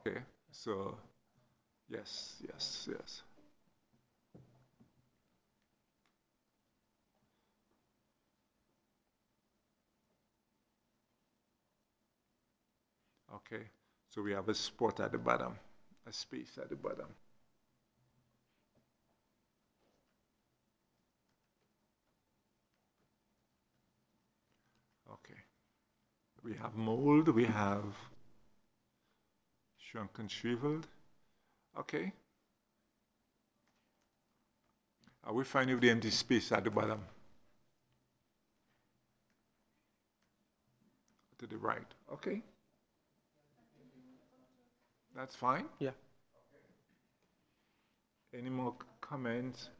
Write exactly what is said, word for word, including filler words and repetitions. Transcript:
Okay, so yes, yes, yes. Okay, so we have a spot at the bottom, a space at the bottom. Okay, we have mold, we have shrunken shriveled. Okay, are we fine with the empty space at the bottom to the right? Okay, that's fine. Yeah. Any more comments?